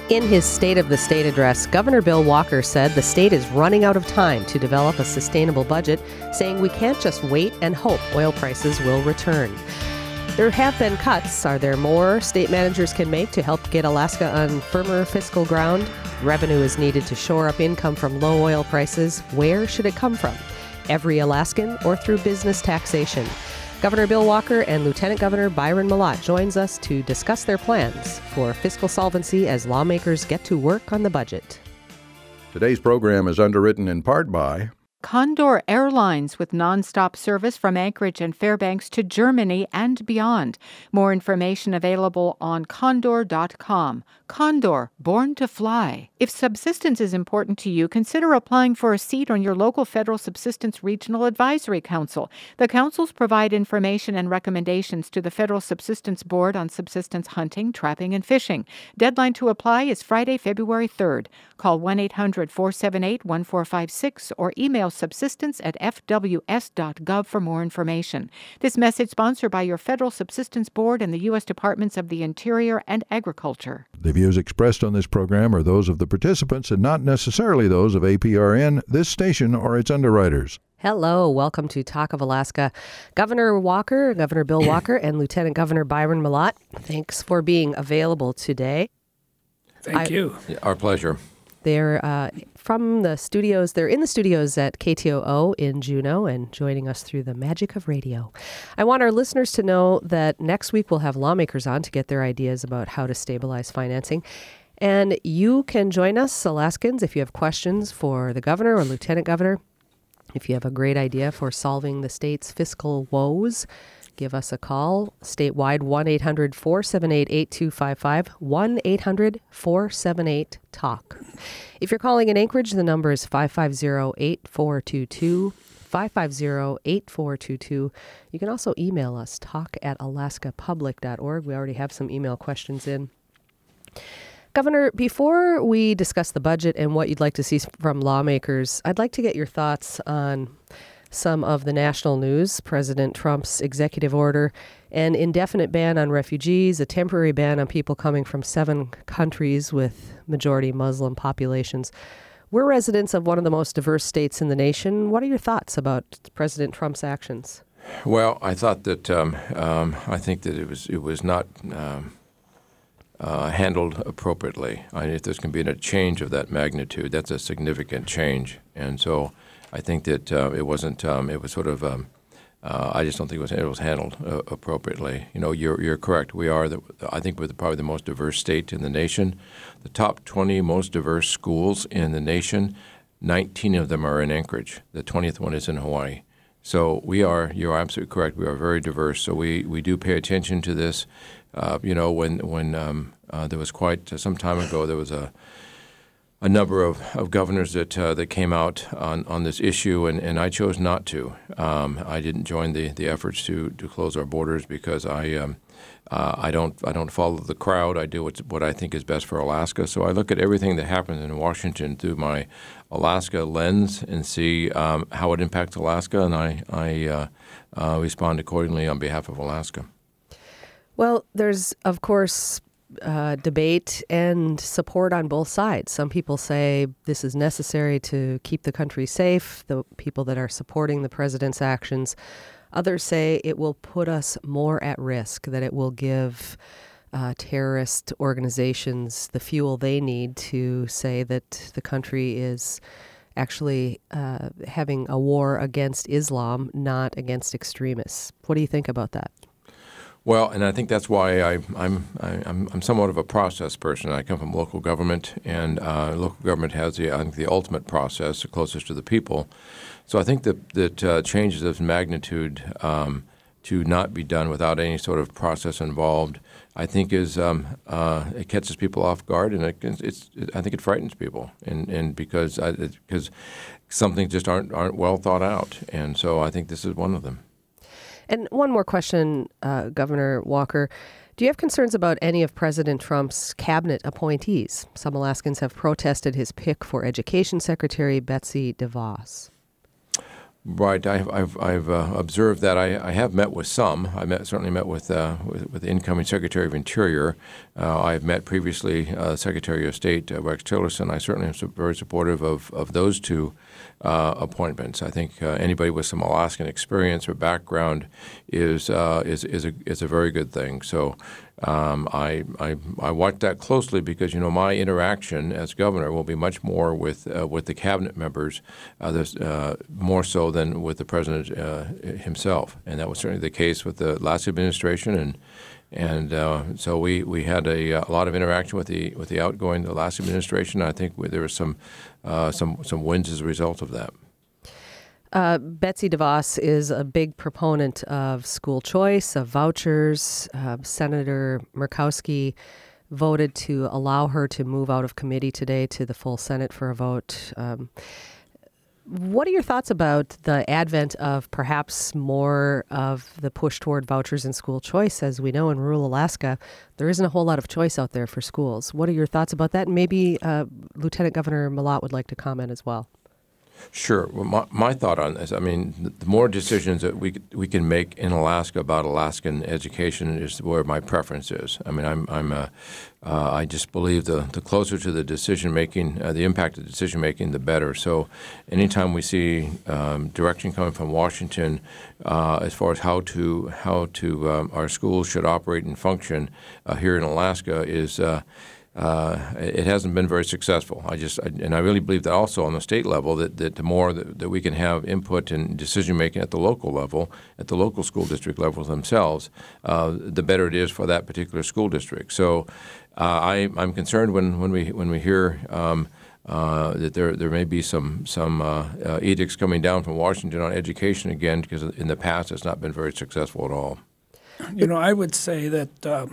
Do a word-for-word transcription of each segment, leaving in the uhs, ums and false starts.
In his State of the State address, Governor Bill Walker said the state is running out of time to develop a sustainable budget, saying we can't just wait and hope oil prices will return. There have been cuts. Are there more state managers can make to help get Alaska on firmer fiscal ground? Revenue is needed to shore up income from low oil prices. Where should it come from? Every Alaskan or through business taxation? Governor Bill Walker and Lieutenant Governor Byron Mallott joins us to discuss their plans for fiscal solvency as lawmakers get to work on the budget. Today's program is underwritten in part by Condor Airlines, with nonstop service from Anchorage and Fairbanks to Germany and beyond. More information available on condor dot com. Condor, born to fly. If subsistence is important to you, consider applying for a seat on your local Federal Subsistence Regional Advisory Council. The councils provide information and recommendations to the Federal Subsistence Board on subsistence hunting, trapping, and fishing. Deadline to apply is Friday, February third. Call one eight hundred four seven eight one four five six or email subsistence at f w s dot gov for more information. This message sponsored by your Federal Subsistence Board and the U S Departments of the Interior and Agriculture. The views expressed on this program are those of the participants and not necessarily those of A P R N, this station, or its underwriters. Hello, welcome to Talk of Alaska. Governor Walker, Governor Bill Walker, and Lieutenant Governor Byron Mallott, thanks for being available today. Thank I, you. Our pleasure. They're uh, from the studios. They're in the studios at K T O O in Juneau and joining us through the magic of radio. I want our listeners to know that next week we'll have lawmakers on to get their ideas about how to stabilize financing. And you can join us, Alaskans, if you have questions for the governor or lieutenant governor. If you have a great idea for solving the state's fiscal woes, give us a call. Statewide, one eight hundred four seven eight eight two five five, one eight hundred four seven eight talk. If you're calling in Anchorage, the number is five five zero eight four two two, five five zero eight four two two. You can also email us, talk at alaska public dot org. We already have some email questions in. Governor, before we discuss the budget and what you'd like to see from lawmakers, I'd like to get your thoughts on some of the national news. President Trump's executive order, an indefinite ban on refugees, a temporary ban on people coming from seven countries with majority Muslim populations. We're residents of one of the most diverse states in the nation. What are your thoughts about President Trump's actions? Well, I thought that um, um, I think that it was it was not um, uh, handled appropriately. I, if there's going to be a change of that magnitude, that's a significant change, and so I think that uh, it wasn't. Um, it was sort of. Um, uh, I just don't think it was. It was handled uh, appropriately. You know, you're you're correct. We are. The, I think we're the, probably the most diverse state in the nation. The top twenty most diverse schools in the nation. nineteen of them are in Anchorage. The twentieth one is in Hawaii. So we are. You're absolutely correct. We are very diverse. So we, we do pay attention to this. Uh, you know, when when um, uh, there was quite uh, some time ago, there was a. a number of, of governors that uh, that came out on, on this issue, and, and I chose not to. Um, I didn't join the, the efforts to, to close our borders because I um, uh, I don't I don't follow the crowd. I do what's, what I think is best for Alaska. So I look at everything that happens in Washington through my Alaska lens and see um, how it impacts Alaska, and I I uh, uh, respond accordingly on behalf of Alaska. Well, there's of course. Uh, debate and support on both sides. Some people say this is necessary to keep the country safe, the people that are supporting the president's actions. Others say it will put us more at risk, that it will give uh, terrorist organizations the fuel they need to say that the country is actually uh, having a war against Islam, not against extremists. What do you think about that? Well, and I think that's why I, I'm I'm I'm somewhat of a process person. I come from local government, and uh, local government has the I think the ultimate process, the closest to the people. So I think that that uh, changes of magnitude um, to not be done without any sort of process involved, I think is um, uh, it catches people off guard, and it, it's it, I think it frightens people, and and because I, it, because some things just aren't aren't well thought out, and so I think this is one of them. And one more question, uh, Governor Walker. Do you have concerns about any of President Trump's cabinet appointees? Some Alaskans have protested his pick for Education Secretary Betsy DeVos. Right. I've I've, I've uh, observed that. I, I have met with some. I met certainly met with uh, with, with the incoming Secretary of Interior. Uh, I've met previously uh, Secretary of State uh, Rex Tillerson. I certainly am su- very supportive of of those two uh, appointments. I think uh, anybody with some Alaskan experience or background is uh, is is a is a very good thing. So. Um, I, I I watch that closely because, you know, my interaction as governor will be much more with uh, with the cabinet members, uh, this, uh, more so than with the president uh, himself, and that was certainly the case with the last administration, and and uh, so we, we had a, a lot of interaction with the with the outgoing the last administration. I think there was some uh, some some wins as a result of that. Uh, Betsy DeVos is a big proponent of school choice, of vouchers. Uh, Senator Murkowski voted to allow her to move out of committee today to the full Senate for a vote. Um, what are your thoughts about the advent of perhaps more of the push toward vouchers and school choice? As we know, in rural Alaska, there isn't a whole lot of choice out there for schools. What are your thoughts about that? And maybe uh, Lieutenant Governor Malott would like to comment as well. Sure. Well, my, my thought on this, I mean, the more decisions that we we can make in Alaska about Alaskan education is where my preference is. I mean, I'm I'm a, uh, I just believe the the closer to the decision making, uh, the impact of decision making, the better. So, anytime we see um, direction coming from Washington uh, as far as how to how to um, our schools should operate and function uh, here in Alaska is. Uh, Uh, it hasn't been very successful. I just, I, and I really believe that also on the state level that, that the more that, that we can have input and decision making at the local level, at the local school district levels themselves, uh, the better it is for that particular school district. So, uh, I, I'm concerned when, when we when we hear um, uh, that there there may be some some uh, uh, edicts coming down from Washington on education again, because in the past it's not been very successful at all. You know, I would say that. Um,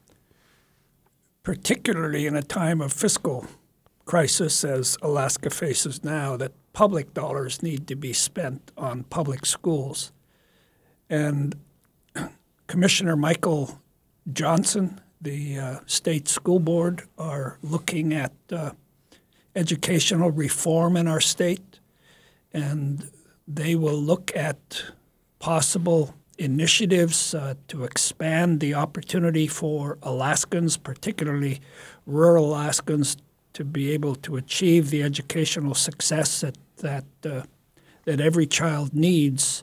particularly in a time of fiscal crisis as Alaska faces now, that public dollars need to be spent on public schools. And Commissioner Michael Johnson, the uh, state school board, are looking at uh, educational reform in our state, and they will look at possible initiatives uh, to expand the opportunity for Alaskans, particularly rural Alaskans, to be able to achieve the educational success that that uh, that every child needs,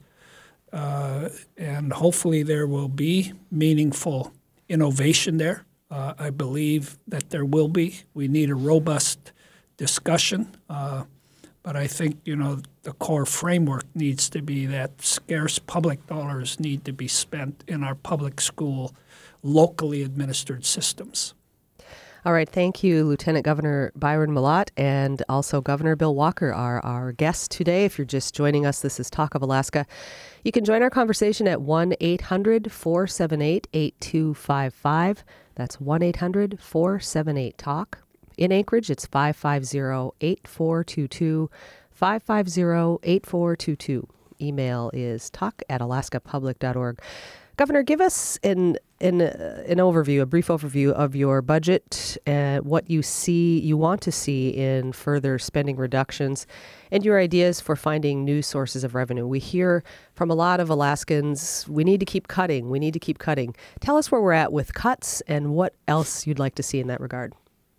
uh, and hopefully there will be meaningful innovation there. Uh, I believe that there will be. We need a robust discussion. Uh, But I think, you know, the core framework needs to be that scarce public dollars need to be spent in our public school, locally administered systems. All right. Thank you, Lieutenant Governor Byron Malott, and also Governor Bill Walker are our guests today. If you're just joining us, this is Talk of Alaska. You can join our conversation at one eight hundred four seven eight eight two five five. That's one eight hundred four seven eight talk. In Anchorage, it's five five zero eight four two two, five five zero eight four two two. Email is talk at alaska public dot org. Governor, give us an an, uh, an overview, a brief overview of your budget, uh, what you see, you want to see in further spending reductions, and your ideas for finding new sources of revenue. We hear from a lot of Alaskans, we need to keep cutting, we need to keep cutting. Tell us where we're at with cuts and what else you'd like to see in that regard.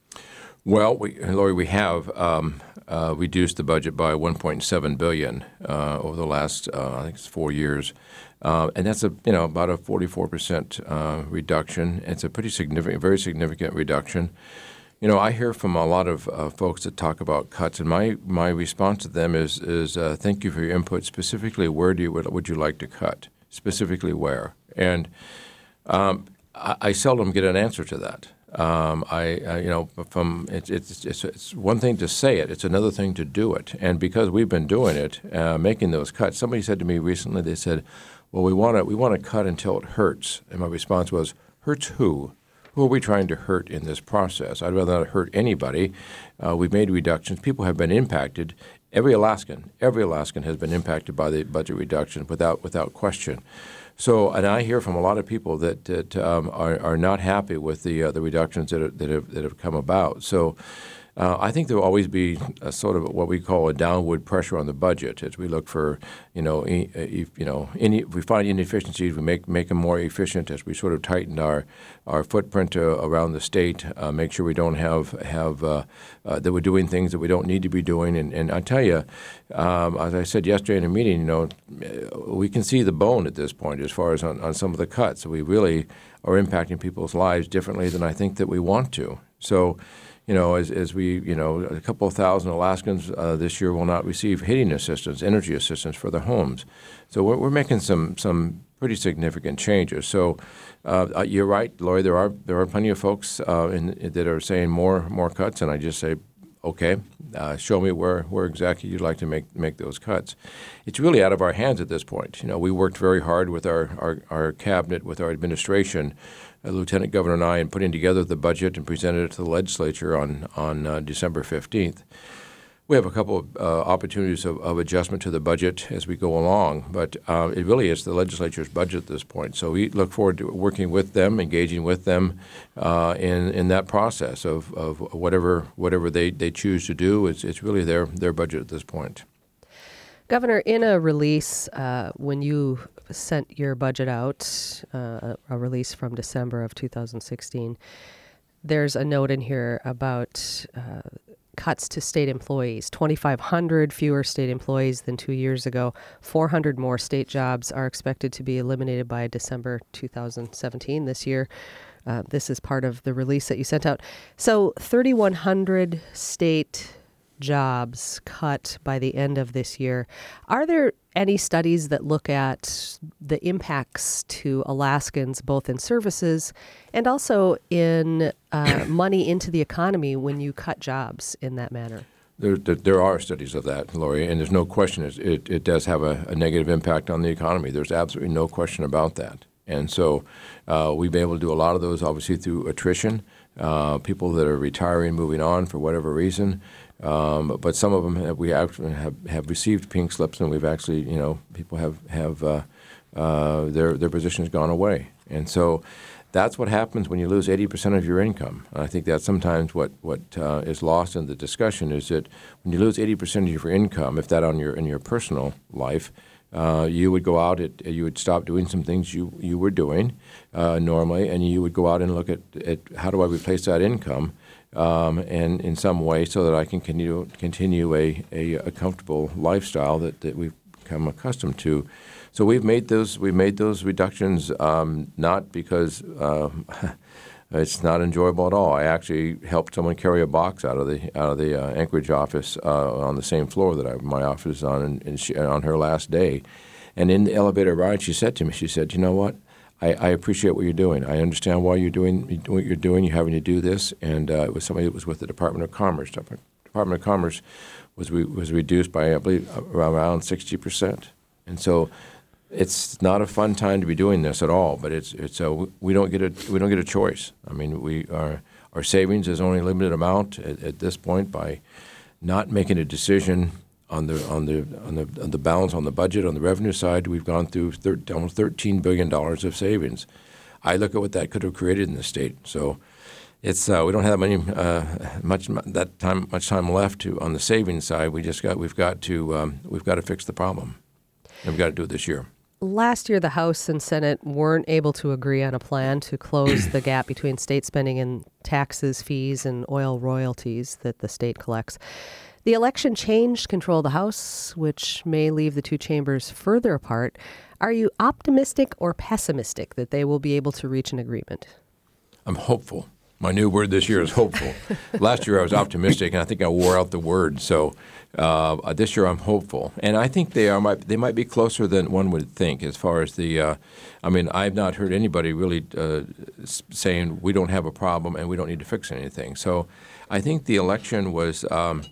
Well, we, Lori, we have um, uh, reduced the budget by one point seven billion dollars uh, over the last, uh, I think it's four years, uh, and that's a you know about a forty-four percent uh, reduction. It's a pretty significant, very significant reduction. You know, I hear from a lot of uh, folks that talk about cuts, and my, my response to them is is uh, thank you for your input. Specifically, where do you would, would you like to cut? Specifically, where? And um, I, I seldom get an answer to that. Um, I, I, you know, from it's, it's it's it's one thing to say it; it's another thing to do it. And because we've been doing it, uh, making those cuts, somebody said to me recently, they said, "Well, we want to we want to cut until it hurts." And my response was, "Hurts who? Who are we trying to hurt in this process? I'd rather not hurt anybody. Uh, we've made reductions. People have been impacted. Every Alaskan, every Alaskan has been impacted by the budget reduction without without question." So, and I hear from a lot of people that, that um, are, are not happy with the uh, the reductions that, are, that have that have come about. So, Uh, I think there will always be a sort of what we call a downward pressure on the budget as we look for, you know, e- e- you know, any, if we find inefficiencies, we make make them more efficient as we sort of tighten our our footprint uh, around the state. Uh, make sure we don't have have uh, uh, that we're doing things that we don't need to be doing. And, and I tell you, um, as I said yesterday in a meeting, you know, we can see the bone at this point as far as on, on some of the cuts. We really are impacting people's lives differently than I think that we want to. So. You know, as, as we, you know, a couple of thousand Alaskans uh, this year will not receive heating assistance, energy assistance for their homes. So we're, we're making some some pretty significant changes. So uh, you're right, Lori. There are there are plenty of folks uh, in, that are saying more more cuts, and I just say, okay, uh, show me where, where exactly you'd like to make make those cuts. It's really out of our hands at this point. You know, we worked very hard with our our, our cabinet, with our administration. Uh, Lieutenant Governor and I, in putting together the budget and presented it to the legislature on on uh, December fifteenth. We have a couple of uh, opportunities of, of adjustment to the budget as we go along, but uh, it really is the legislature's budget at this point. So we look forward to working with them, engaging with them uh, in in that process of, of whatever whatever they, they choose to do. It's it's really their their budget at this point. Governor, in a release, uh, when you sent your budget out, uh, a release from December of two thousand sixteen, there's a note in here about uh, cuts to state employees. twenty-five hundred fewer state employees than two years ago. four hundred more state jobs are expected to be eliminated by December two thousand seventeen, this year. Uh, this is part of the release that you sent out. So thirty-one hundred state jobs cut by the end of this year. Are there any studies that look at the impacts to Alaskans, both in services and also in uh, money into the economy when you cut jobs in that manner? There, there, there are studies of that, Lori, and there's no question it, it, it does have a, a negative impact on the economy. There's absolutely no question about that. And so uh, we've been able to do a lot of those, obviously, through attrition, uh, people that are retiring, moving on for whatever reason. Um, but some of them have, we actually have, have received pink slips, and we've actually, you know, people have have uh, uh, their their positions gone away, and so that's what happens when you lose eighty percent of your income. And I think that's sometimes what what uh, is lost in the discussion is that when you lose eighty percent of your income, if that on your in your personal life, uh, you would go out, at, you would stop doing some things you you were doing uh, normally, and you would go out and look at, at how do I replace that income. Um, and in some way so that I can continue continue a, a, a comfortable lifestyle that, that we've become accustomed to. So we've made those we made those reductions um, not because uh, it's not enjoyable at all. I actually helped someone carry a box out of the out of the uh, Anchorage office uh, on the same floor that I, my office is on, and, and she, on her last day. And in the elevator ride, she said to me, she said, "You know what? I, I appreciate what you're doing. I understand why you're doing what you're doing. You're having to do this." And uh, it was somebody that was with the Department of Commerce. Department of Commerce was re- was reduced by, I believe, around sixty percent. And so it's not a fun time to be doing this at all. But it's it's a, we don't get a we don't get a choice. I mean, we our our savings is only a limited amount at, at this point. By not making a decision on the on the on the on the balance on the budget on the revenue side, we've gone through thir- almost thirteen billion dollars of savings. I look at what that could have created in the state. So it's uh, we don't have many uh, much that time much time left to on the savings side. We just got we've got to um, we've got to fix the problem, and we've got to do it this year. Last year, the House and Senate weren't able to agree on a plan to close the gap between state spending and taxes, fees, and oil royalties that the state collects. The election changed control of the House, which may leave the two chambers further apart. Are you optimistic or pessimistic that they will be able to reach an agreement? I'm hopeful. My new word this year is hopeful. Last year I was optimistic, and I think I wore out the word. So uh, this year I'm hopeful, and I think they are. Might, they might be closer than one would think as far as the. Uh, I mean, I've not heard anybody really uh, saying we don't have a problem and we don't need to fix anything. So I think the election was. Um,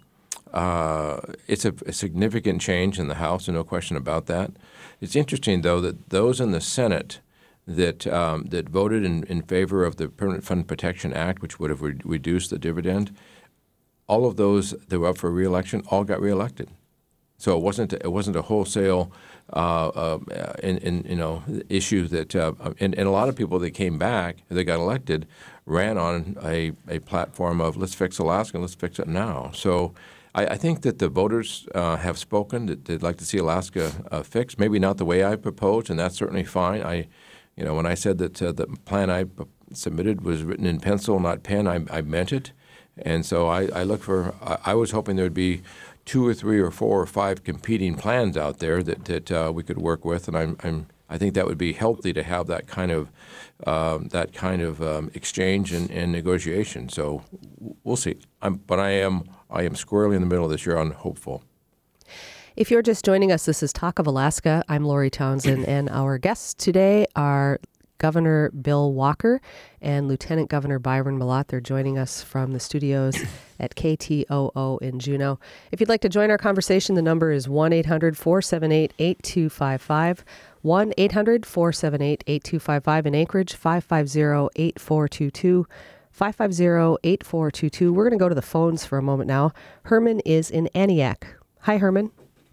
Uh, it's a, a significant change in the House, and no question about that. It's interesting, though, that those in the Senate that um, that voted in, in favor of the Permanent Fund Protection Act, which would have re- reduced the dividend, all of those that were up for re-election all got re-elected. So it wasn't it wasn't a wholesale uh, uh, in, in you know issues that uh, and, and a lot of people that came back that got elected ran on a, a platform of let's fix Alaska, let's fix it now. So I, I think that the voters uh, have spoken that they'd like to see Alaska uh, fixed. Maybe not the way I proposed, and that's certainly fine. I, you know, when I said that uh, the plan I submitted was written in pencil, not pen, I, I meant it. And so I, I look for. I, I was hoping there would be two or three or four or five competing plans out there that that uh, we could work with, and I'm, I'm I think that would be healthy to have that kind of um, that kind of um, exchange and, and negotiation. So we'll see. I'm, but I am I am squarely in the middle of this year. I'm hopeful. If you're just joining us, this is Talk of Alaska. I'm Lori Townsend, and our guests today are Governor Bill Walker and Lieutenant Governor Byron Mallott. They're joining us from the studios at K T O O in Juneau. If you'd like to join our conversation, the number is one eight hundred four seven eight eight two five five, one eight hundred four seven eight eight two five five in Anchorage, five five zero eight four two two, five five zero eight four two two. We're going to go to the phones for a moment now. Herman is in Aniak. Hi, Herman.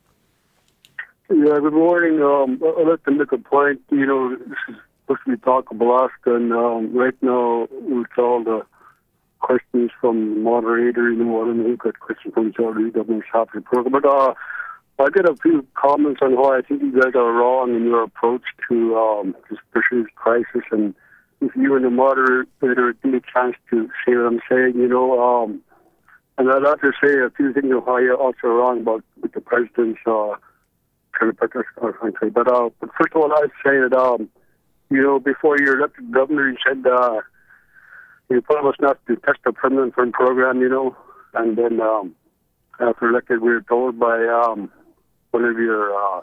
Yeah, good morning. Um, I'd like to make a point. You know, this is supposed to be Talk of Alaska, and um, right now, with all the questions from the moderator, you know, I don't know who got questions from each other, he doesn't have the program. But uh, I get a few comments on why I think you guys are wrong in your approach to um, this perceived crisis, and if you and the moderator give me a chance to say what I'm saying, you know, um, and I'd like to say a few things of why you're also wrong about with the president's uh, kind of protest our country. But, uh, but first of all, I'd say that, um, you know, before you're elected governor, you said uh, you promised not to test the permanent fund program, you know, and then um, after elected, we were told by um, one of your uh,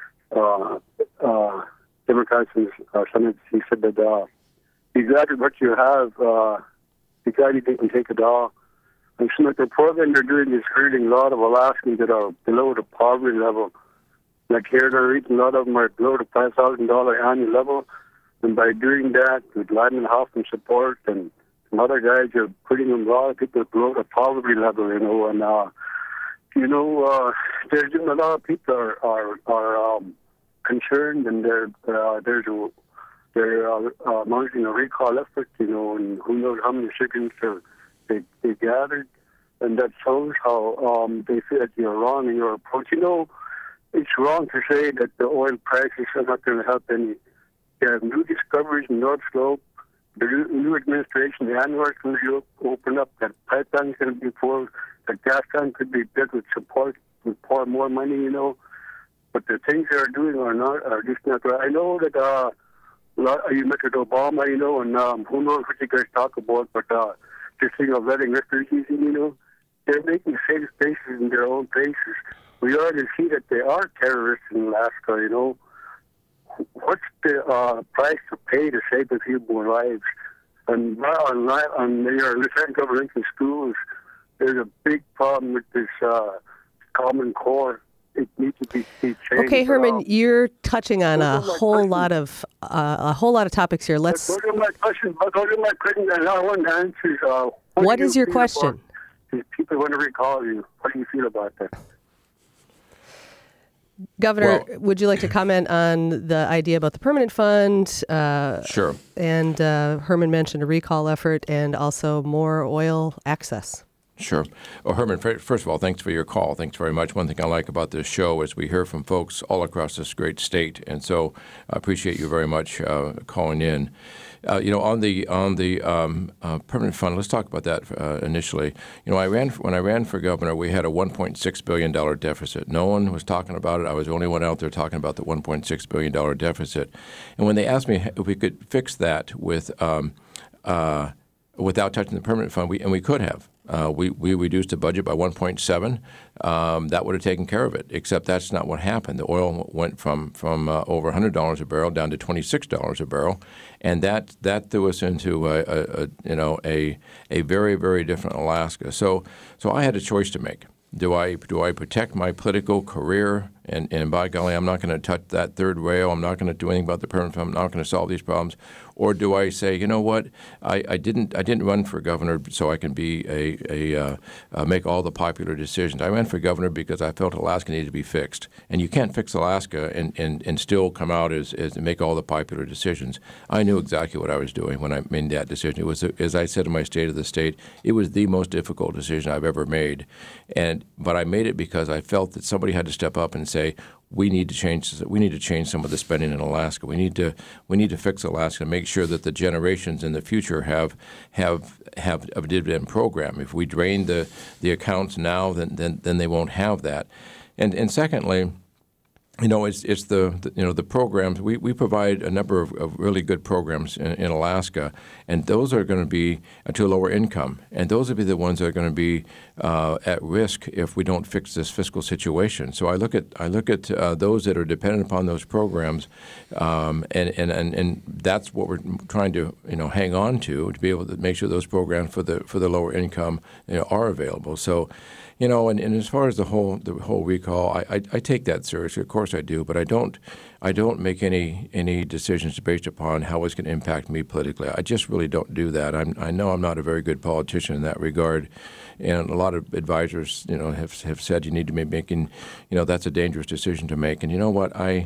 uh, uh, Democrats in the uh, Senate, he said that uh, exactly what you have, uh, exactly they can take it all. And so the program they're doing is hurting a lot of Alaskans that are below the poverty level. Like here in our region, a lot of them are below the five thousand dollars annual level. And by doing that, with Lyman Hoffman support and some other guys, you're putting a lot of people below the poverty level, you know. And, uh, you know, uh, there's a lot of people are, are, are um, concerned, and they're, uh, there's a, they're uh, uh, mounting a recall effort, you know, and who knows how many signatures they, they gathered. And that shows how um, they feel that you're wrong in your approach. You know, it's wrong to say that the oil prices are not going to help any. There are new discoveries in North Slope. The new administration, the ANWR, is going to open up. That pipeline is going to be full. The gas plant could be built with support, with pour more money, you know. But the things they are doing are not are just not right. I know that uh, you mentioned Obama, you know, and um, who knows what you guys talk about, but uh, this thing of letting refugees in, you know, they're making safe spaces in their own places. We already see that there are terrorists in Alaska, you know. What's the uh, price to pay to save a few more lives? And on, on your lieutenant government schools, there's a big problem with this uh, Common Core. It needs to be, be changed. Okay, Herman, um, you're touching on a whole question. lot of uh, a whole lot of topics here. Let's. Those are my questions. Those are my questions, and I want answers. Uh, what what do is you your feel question? about these people want to recall you. What do you feel about that? Governor, Well- would you like to comment on the idea about the permanent fund? Uh, Sure. And uh, Herman mentioned a recall effort and also more oil access. Sure. Well, Herman, fir- first of all, thanks for your call. Thanks very much. One thing I like about this show is we hear from folks all across this great state, and so I appreciate you very much uh, calling in. Uh, you know, on the on the um, uh, permanent fund, let's talk about that uh, initially. You know, I ran when I ran for governor, we had a one point six billion dollars deficit. No one was talking about it. I was the only one out there talking about the one point six billion dollars deficit. And when they asked me if we could fix that with um, uh, without touching the permanent fund, we and we could have. Uh, we, we reduced the budget by one point seven. Um, that would have taken care of it, except that's not what happened. The oil went from from uh, over one hundred dollars a barrel down to twenty-six dollars a barrel, and that that threw us into a, a, a you know a a very very different Alaska. So so I had a choice to make. Do I do I protect my political career And, and by golly, I'm not going to touch that third rail. I'm not going to do anything about the permanent fund. I'm not going to solve these problems. Or do I say, you know what, I, I didn't I didn't run for governor so I can be a, a uh, uh, make all the popular decisions. I ran for governor because I felt Alaska needed to be fixed. And you can't fix Alaska and, and, and still come out as, as make all the popular decisions. I knew exactly what I was doing when I made that decision. It was, as I said in my State of the State, it was the most difficult decision I've ever made. And but I made it because I felt that somebody had to step up and say, we need to change. We need to change some of the spending in Alaska. We need to we need to fix Alaska and make sure that the generations in the future have have have a dividend program. If we drain the, the accounts now, then, then then they won't have that. And and secondly, you know, it's it's the, the you know the programs. We, we provide a number of, of really good programs in, in Alaska, and those are going to be to a lower income, and those will be the ones that are going to be uh, at risk if we don't fix this fiscal situation. So I look at I look at uh, those that are dependent upon those programs, um, and, and, and and that's what we're trying to you know hang on to to be able to make sure those programs for the for the lower income you know, are available. So. You know, and, and as far as the whole the whole recall, I, I, I take that seriously. Of course I do, but I don't I don't make any any decisions based upon how it's going to impact me politically. I just really don't do that. I'm, I know I'm not a very good politician in that regard, and a lot of advisors, you know, have have said you need to be making, you know, that's a dangerous decision to make. And you know what, I.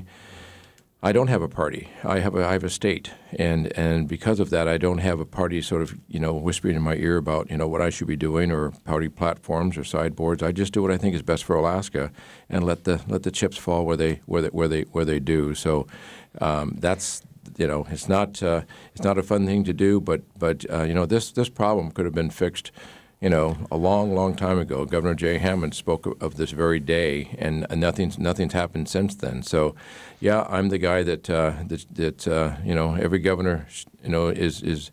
I don't have a party. I have a I have a state, and and because of that, I don't have a party sort of you know whispering in my ear about you know what I should be doing or party platforms or sideboards. I just do what I think is best for Alaska, and let the let the chips fall where they where they where they where they do. So um, that's you know it's not uh, it's not a fun thing to do, but but uh, you know this this problem could have been fixed. You know, a long, long time ago, Governor Jay Hammond spoke of, of this very day, and, and nothing's nothing's happened since then. So, yeah, I'm the guy that uh, that, that uh, you know every governor you know is is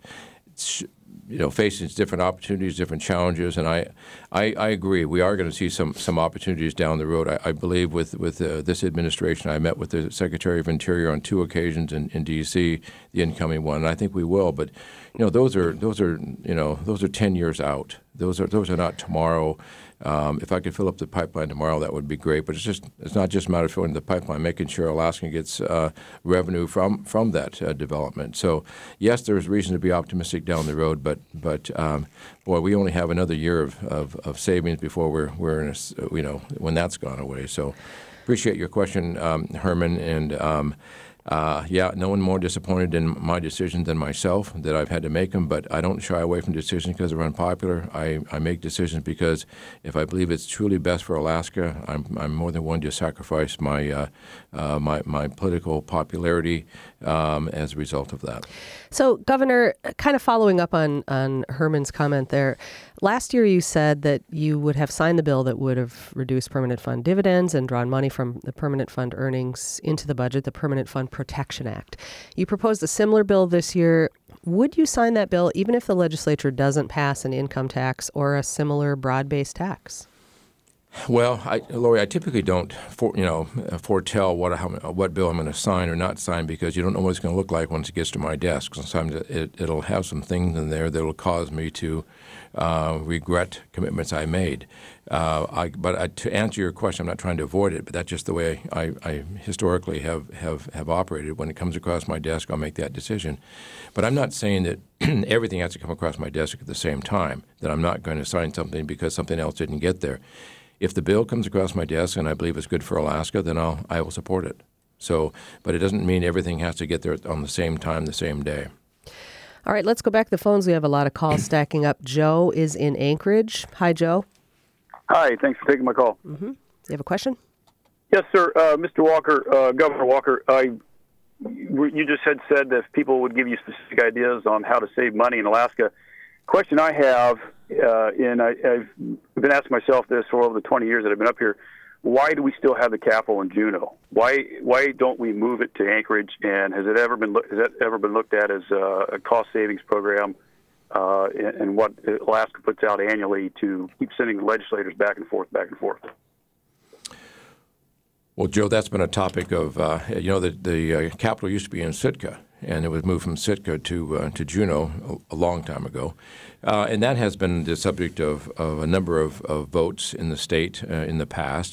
you know facing different opportunities, different challenges, and I I, I agree. We are going to see some some opportunities down the road. I, I believe with with uh, this administration, I met with the Secretary of Interior on two occasions in, in D C, the incoming one, and I think we will. But you know, those are those are you know those are ten years out. Those are those are not tomorrow. Um, if I could fill up the pipeline tomorrow, that would be great. But it's just it's not just a matter of filling the pipeline, making sure Alaska gets uh, revenue from from that uh, development. So yes, there's reason to be optimistic down the road. But but um, boy, we only have another year of, of, of savings before we're we're in a, you know when that's gone away. So appreciate your question, um, Herman, and. Um, Uh, yeah, no one more disappointed in my decisions than myself that I've had to make them, but I don't shy away from decisions because they're unpopular. I, I make decisions because if I believe it's truly best for Alaska, I'm, I'm more than willing to sacrifice my uh, uh, my, my political popularity um, as a result of that. So, Governor, kind of following up on, on Herman's comment there, last year you said that you would have signed the bill that would have reduced permanent fund dividends and drawn money from the permanent fund earnings into the budget, the Permanent Fund Protection Act. You proposed a similar bill this year. Would you sign that bill even if the legislature doesn't pass an income tax or a similar broad-based tax? Well, I, Lori, I typically don't, for, you know, foretell what how, what bill I'm going to sign or not sign because you don't know what it's going to look like once it gets to my desk. Sometimes it, it'll have some things in there that will cause me to uh, regret commitments I made. Uh, I, but I, to answer your question, I'm not trying to avoid it, but that's just the way I, I historically have, have, have operated. When it comes across my desk, I'll make that decision. But I'm not saying that everything has to come across my desk at the same time, that I'm not going to sign something because something else didn't get there. If the bill comes across my desk and I believe it's good for Alaska, then I'll I will support it. So, but it doesn't mean everything has to get there on the same time, the same day. All right, let's go back to the phones. We have a lot of calls stacking up. Joe is in Anchorage. Hi, Joe. Hi, thanks for taking my call. Mm-hmm. You have a question? Yes, sir. Uh, Mister Walker, uh, Governor Walker, I, you just had said that if people would give you specific ideas on how to save money in Alaska. Question I have, uh, and I, I've been asking myself this for over the twenty years that I've been up here, why do we still have the Capitol in Juneau? Why why don't we move it to Anchorage? And has it ever been has that ever been looked at as a, a cost savings program? Uh, and, and what Alaska puts out annually to keep sending legislators back and forth, back and forth. Well, Joe, that's been a topic of uh, you know the the uh, Capitol used to be in Sitka, and it was moved from Sitka to uh, to Juneau a, a long time ago, uh, and that has been the subject of, of a number of, of votes in the state uh, in the past.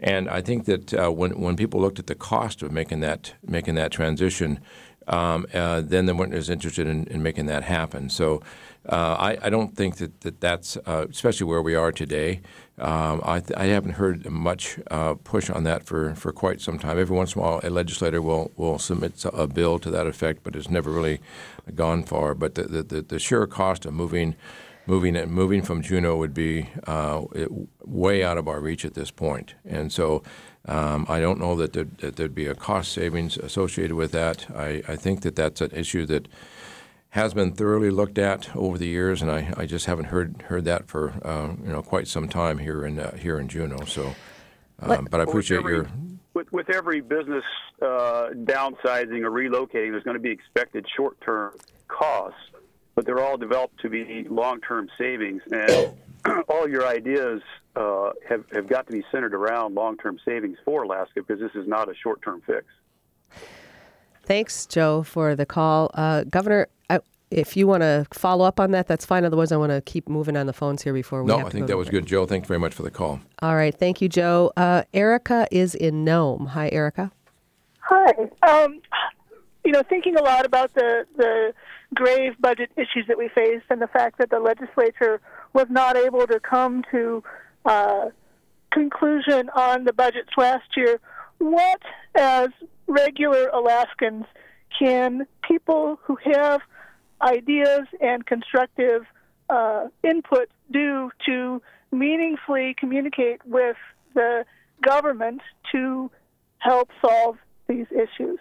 And I think that uh, when when people looked at the cost of making that making that transition, um, uh, then they weren't as interested in, in making that happen. So uh, I, I don't think that, that that's, uh, especially where we are today, um, I, th- I haven't heard much uh, push on that for, for quite some time. Every once in a while, a legislator will, will submit a bill to that effect, but it's never really gone far. But the, the, the, the sheer cost of moving moving it, moving from Juneau would be uh, it, way out of our reach at this point. And so um, I don't know that there'd, that there'd be a cost savings associated with that. I, I think that that's an issue that has been thoroughly looked at over the years, and I, I just haven't heard heard that for uh, you know quite some time here in uh, here in Juneau. So, um, but I appreciate every, your with with every business uh, downsizing or relocating, there's going to be expected short-term costs, but they're all developed to be long-term savings, and all your ideas uh, have have got to be centered around long-term savings for Alaska, because this is not a short-term fix. Thanks, Joe, for the call. Uh, Governor, I, if you want to follow up on that, that's fine. Otherwise, I want to keep moving on the phones here before we no, have I to think go that to was break. good, Joe. Thanks very much for the call. All right. Thank you, Joe. Uh, Erica is in Nome. Hi, Erica. Hi. Um, you know, thinking a lot about the, the grave budget issues that we face and the fact that the legislature was not able to come to uh, conclusion on the budgets last year, what, as regular Alaskans, can people who have ideas and constructive uh, input do to meaningfully communicate with the government to help solve these issues?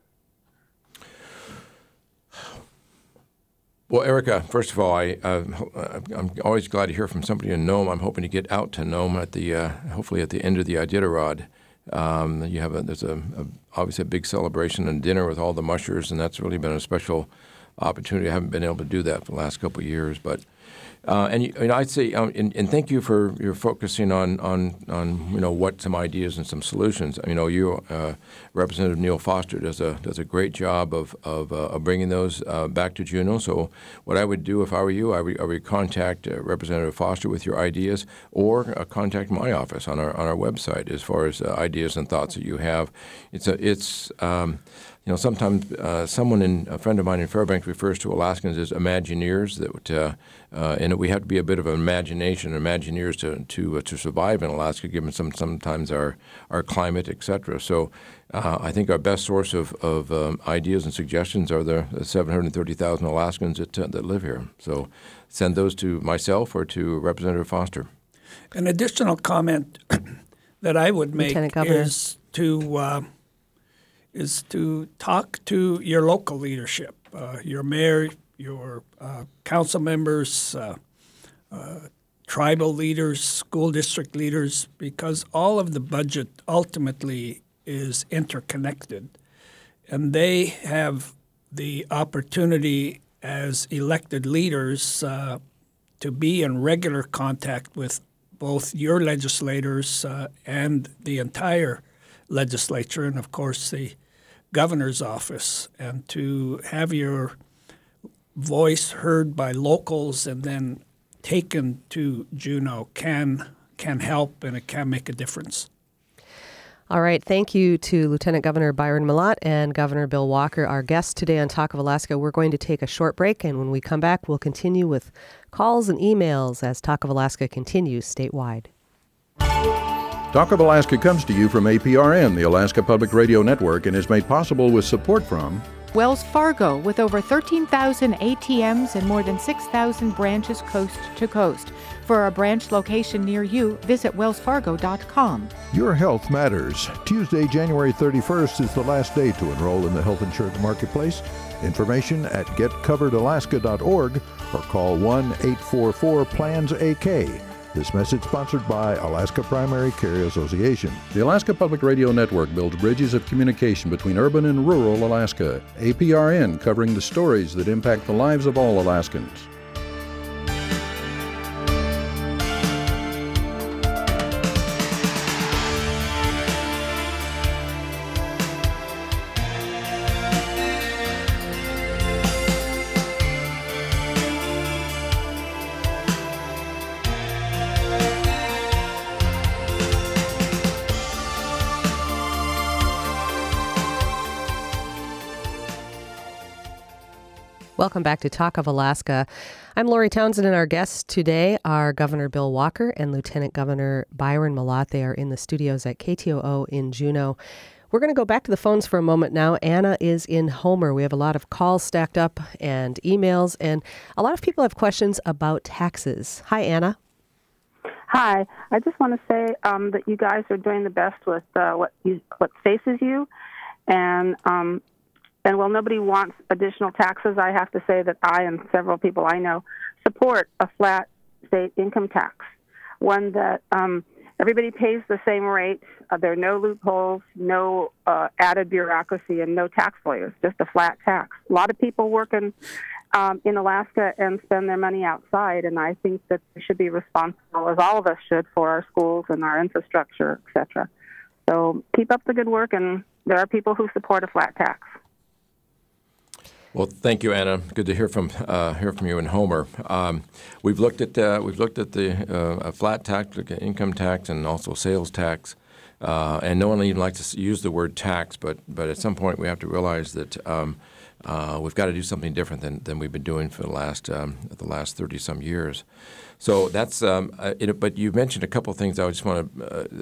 Well, Erica, first of all, I, uh, I'm always glad to hear from somebody in Nome. I'm hoping to get out to Nome at the uh, hopefully at the end of the Iditarod. Um, you have a, there's a, a obviously a big celebration and dinner with all the mushers, and that's really been a special opportunity. I haven't been able to do that for the last couple of years, but uh, and, you, and I'd say um, and, and thank you for your focusing on, on on you know what some ideas and some solutions. You know, you uh, Representative Neil Foster does a does a great job of of, uh, of bringing those uh, back to Juneau. So what I would do if I were you, I would, I would contact uh, Representative Foster with your ideas, or uh, contact my office on our on our website as far as uh, ideas and thoughts that you have. It's a it's um, You know, sometimes uh, someone in a friend of mine in Fairbanks refers to Alaskans as Imagineers. That uh, uh, and we have to be a bit of an imagination, Imagineers to to uh, to survive in Alaska, given some sometimes our our climate, et cetera. So, uh, I think our best source of of um, ideas and suggestions are the, the seven hundred thirty thousand Alaskans that uh, that live here. So, send those to myself or to Representative Foster. An additional comment that I would make is to. Uh, is to talk to your local leadership, uh, your mayor, your uh, council members, uh, uh, tribal leaders, school district leaders, because all of the budget ultimately is interconnected. And they have the opportunity as elected leaders uh, to be in regular contact with both your legislators uh, and the entire legislature, and of course the governor's office, and to have your voice heard by locals and then taken to Juneau can can help, and it can make a difference. All right. Thank you to Lieutenant Governor Byron Mallott and Governor Bill Walker, our guests today on Talk of Alaska. We're going to take a short break, and when we come back, we'll continue with calls and emails as Talk of Alaska continues statewide. Talk of Alaska comes to you from A P R N, the Alaska Public Radio Network, and is made possible with support from Wells Fargo, with over thirteen thousand A T Ms and more than six thousand branches coast to coast. For a branch location near you, visit wells fargo dot com. Your Health Matters. Tuesday, January thirty-first is the last day to enroll in the health insurance marketplace. Information at get covered alaska dot org or call one eight four four plans A K. This message sponsored by Alaska Primary Care Association. The Alaska Public Radio Network builds bridges of communication between urban and rural Alaska. A P R N, covering the stories that impact the lives of all Alaskans. Welcome back to Talk of Alaska. I'm Lori Townsend, and our guests today are Governor Bill Walker and Lieutenant Governor Byron Mallott. They are in the studios at K T O O in Juneau. We're going to go back to the phones for a moment now. Anna is in Homer. We have a lot of calls stacked up and emails, and a lot of people have questions about taxes. Hi, Anna. Hi. I just want to say um, that you guys are doing the best with uh, what you, what faces you, and um, and while nobody wants additional taxes, I have to say that I and several people I know support a flat state income tax, one that um, everybody pays the same rate. Uh, there are no loopholes, no uh, added bureaucracy, and no tax lawyers, just a flat tax. A lot of people work in, um, in Alaska and spend their money outside, and I think that we should be responsible, as all of us should, for our schools and our infrastructure, et cetera. So keep up the good work, and there are people who support a flat tax. Well, thank you, Anna. Good to hear from uh, hear from you in Homer. Um, we've looked at uh, we've looked at the uh, flat tax, income tax, and also sales tax. Uh, and no one even likes to use the word tax, but but at some point we have to realize that um, uh, we've got to do something different than, than we've been doing for the last um, the last thirty some years. So that's. Um, uh, it, but you mentioned a couple of things I just want to. Uh,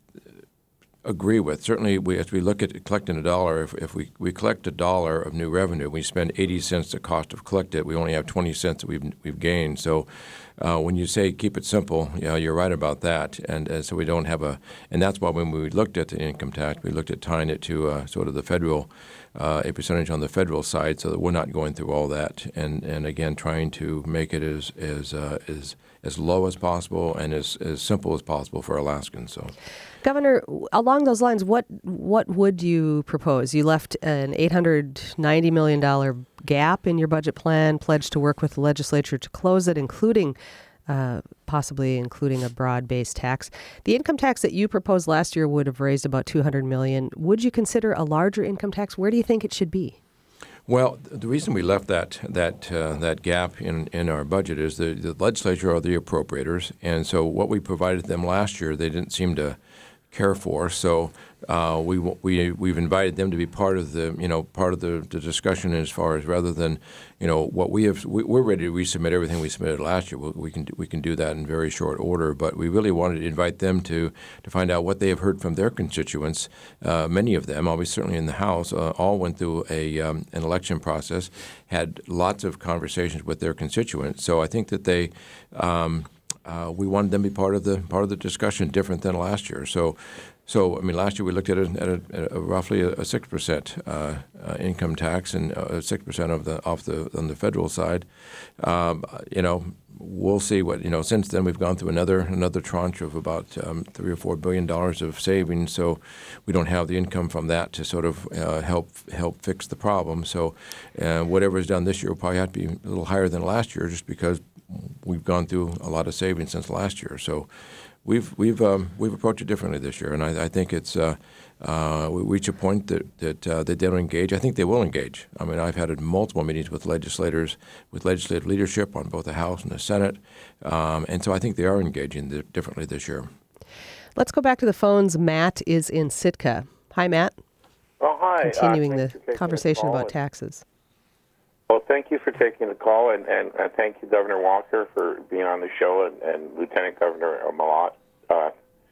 agree with. Certainly, we, as we look at collecting a dollar, if, if we, we collect a dollar of new revenue, we spend eighty cents the cost of collect it. We only have twenty cents that we've we've gained. So uh, when you say keep it simple, yeah, you're right about that. And, and so we don't have a, and that's why when we looked at the income tax, we looked at tying it to uh, sort of the federal, uh, a percentage on the federal side, so that we're not going through all that. And and again, trying to make it as as uh, as as low as possible and as, as simple as possible for Alaskans. So. Governor, along those lines, what what would you propose? You left an eight hundred ninety million dollars gap in your budget plan, pledged to work with the legislature to close it, including uh, possibly including a broad-based tax. The income tax that you proposed last year would have raised about two hundred million dollars. Would you consider a larger income tax? Where do you think it should be? Well, the reason we left that that uh, that gap in, in our budget is the, the legislature are the appropriators, and so what we provided them last year, they didn't seem to care for. So uh, we we we've invited them to be part of the you know part of the, the discussion as far as rather than you know what we have we, we're ready to resubmit everything we submitted last year. We, we can we can do that in very short order. But we really wanted to invite them to to find out what they have heard from their constituents. Uh, many of them, always certainly in the House, uh, all went through a um, an election process, had lots of conversations with their constituents. So I think that they. Um, Uh, we wanted them to be part of the part of the discussion, different than last year. So, so I mean, last year we looked at it at, a, at a roughly a six percent uh, uh, income tax and uh, six percent of the off the on the federal side. Um, you know, we'll see what you know. Since then, we've gone through another another tranche of about um, three or four billion dollars of savings. So we don't have the income from that to sort of uh, help help fix the problem. So uh, whatever is done this year will probably have to be a little higher than last year, just because we've gone through a lot of savings since last year. So we've we've um, we've approached it differently this year, and I, I think it's uh, uh, we reach a point that that uh, they don't engage. I think they will engage. I mean, I've had multiple meetings with legislators, with legislative leadership on both the House and the Senate, um, and so I think they are engaging th- differently this year. Let's go back to the phones. Matt is in Sitka. Hi, Matt. Oh, hi. Continuing uh, the conversation about taxes. Well, thank you for taking the call, and, and, and thank you, Governor Walker, for being on the show, and, and Lieutenant Governor Mallott. Uh,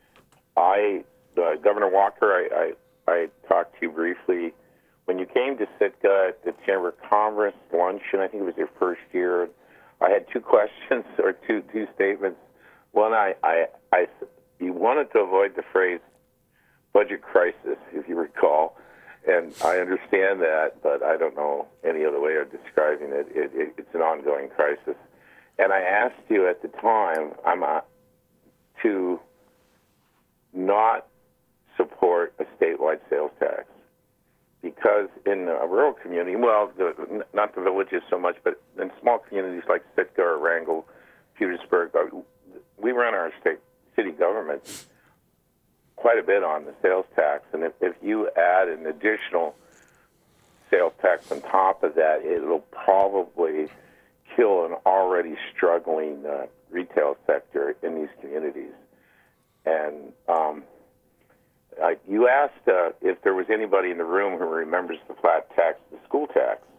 I, uh, Governor Walker, I, I, I talked to you briefly when you came to Sitka at the Chamber of Commerce luncheon. I think it was your first year. I had two questions or two two statements. One, I, I, I you wanted to avoid the phrase budget crisis, if you recall. And I understand that, but I don't know any other way of describing it. It, it it's an ongoing crisis. And I asked you at the time I'm uh, to not support a statewide sales tax because in a rural community, well, the, not the villages so much, but in small communities like Sitka or Wrangell, Petersburg, we run our state city governments quite a bit on the sales tax, and if, if you add an additional sales tax on top of that, it'll probably kill an already struggling uh, retail sector in these communities. And um, I, you asked uh, if there was anybody in the room who remembers the flat tax, the school tax.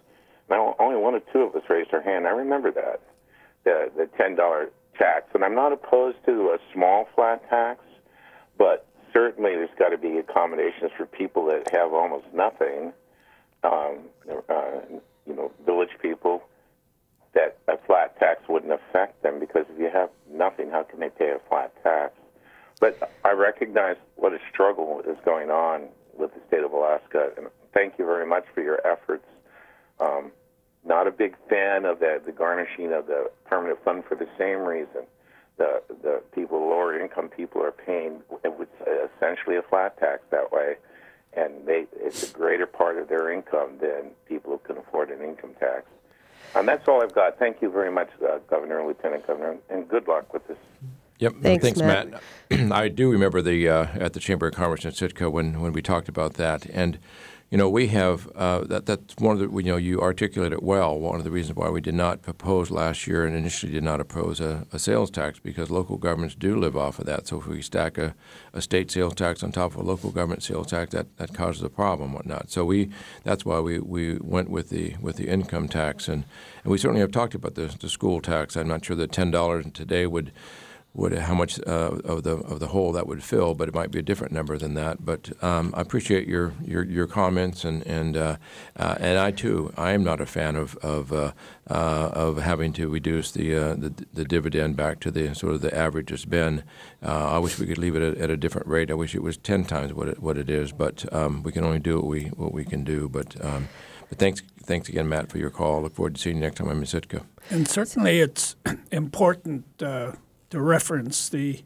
Now, only one or two of us raised our hand. I remember that, the the ten dollar tax. And I'm not opposed to a small flat tax, but certainly there's got to be accommodations for people that have almost nothing, um, uh, you know, village people, that a flat tax wouldn't affect them, because if you have nothing, how can they pay a flat tax? But I recognize what a struggle is going on with the state of Alaska, and thank you very much for your efforts. Um, not a big fan of the, the garnishing of the permanent fund for the same reason. The the people, lower income people, are paying essentially a flat tax that way, and they it's a greater part of their income than people who can afford an income tax. And that's all I've got. Thank you very much, uh, Governor and Lieutenant Governor, and good luck with this. Yep. Thanks, Thanks Matt. Matt. I do remember the uh, at the Chamber of Commerce in Sitka when, when we talked about that, and you know we have uh, that that's one of the you know you articulate it well. One of the reasons why we did not propose last year and initially did not oppose a, a sales tax, because local governments do live off of that. So if we stack a, a state sales tax on top of a local government sales tax, that, that causes a problem, and whatnot. So we that's why we, we went with the with the income tax, and, and we certainly have talked about the the school tax. I'm not sure that ten dollars today would. Would how much uh, of the of the hole that would fill, but it might be a different number than that. But um, I appreciate your your, your comments, and and uh, uh, and I too I am not a fan of of uh, uh, of having to reduce the, uh, the the dividend back to the sort of the average it's been. Uh, I wish we could leave it at, at a different rate. I wish it was ten times what it what it is, but um, we can only do what we what we can do. But um, but thanks thanks again, Matt, for your call. I look forward to seeing you next time I'm in Sitka. And certainly it's important Uh, to reference the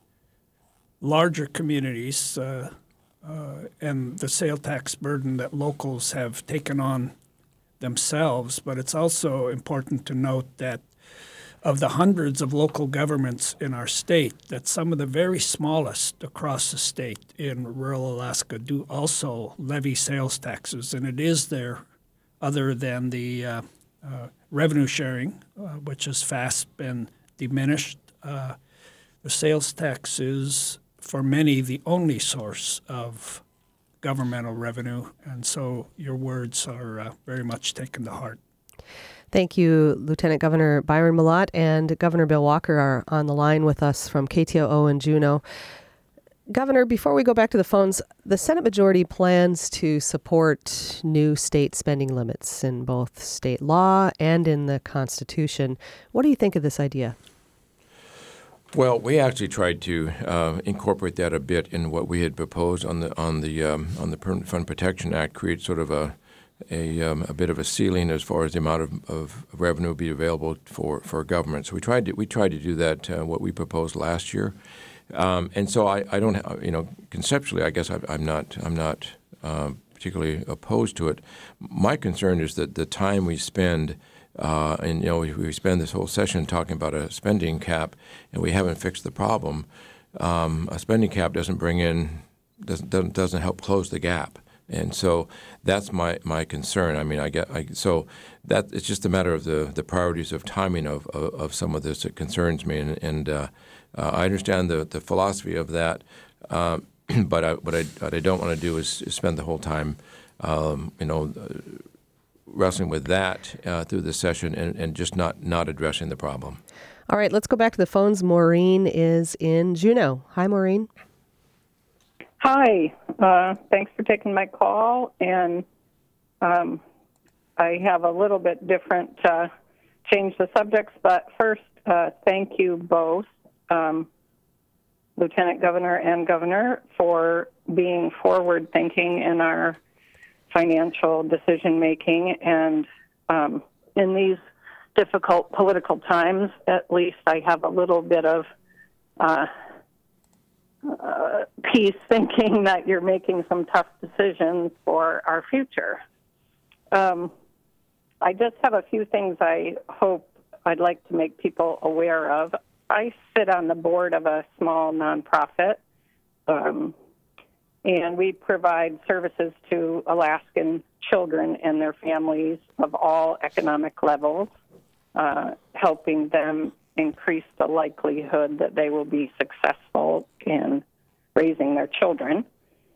larger communities uh, uh, and the sale tax burden that locals have taken on themselves. But it's also important to note that of the hundreds of local governments in our state, that some of the very smallest across the state in rural Alaska do also levy sales taxes. And it is there, other than the uh, uh, revenue sharing, uh, which has fast been diminished. Uh, the sales tax is, for many, the only source of governmental revenue, and so your words are uh, very much taken to heart. Thank you, Lieutenant Governor Byron Mallott, and Governor Bill Walker are on the line with us from K T O O in Juneau. Governor, before we go back to the phones, the Senate majority plans to support new state spending limits in both state law and in the Constitution. What do you think of this idea? Well, we actually tried to uh, incorporate that a bit in what we had proposed on the on the um, on the Permanent Fund Protection Act, create sort of a a, um, a bit of a ceiling as far as the amount of, of revenue be available for, for government. So we tried to we tried to do that uh, what we proposed last year, um, and so I, I don't have, you know conceptually I guess I, I'm not I'm not uh, particularly opposed to it. My concern is that the time we spend. Uh, and, you know, we, we spend this whole session talking about a spending cap, and we haven't fixed the problem. Um, a spending cap doesn't bring in, doesn't, doesn't doesn't help close the gap. And so that's my, my concern. I mean, I get I, so that it's just a matter of the, the priorities of timing of, of, of some of this that concerns me. And, and uh, uh, I understand the, the philosophy of that, uh, but I, what I what I don't want to do is, is spend the whole time, um, you know. Uh, wrestling with that uh, through the session and, and just not, not addressing the problem. All right, let's go back to the phones. Maureen is in Juneau. Hi, Maureen. Hi. Uh, thanks for taking my call. And um, I have a little bit different uh, change the subjects, but first, uh, thank you both, um, Lieutenant Governor and Governor, for being forward-thinking in our financial decision-making. And um, in these difficult political times, at least I have a little bit of uh, uh, peace thinking that you're making some tough decisions for our future. Um, I just have a few things I hope I'd like to make people aware of. I sit on the board of a small nonprofit, um, and we provide services to Alaskan children and their families of all economic levels, uh, helping them increase the likelihood that they will be successful in raising their children.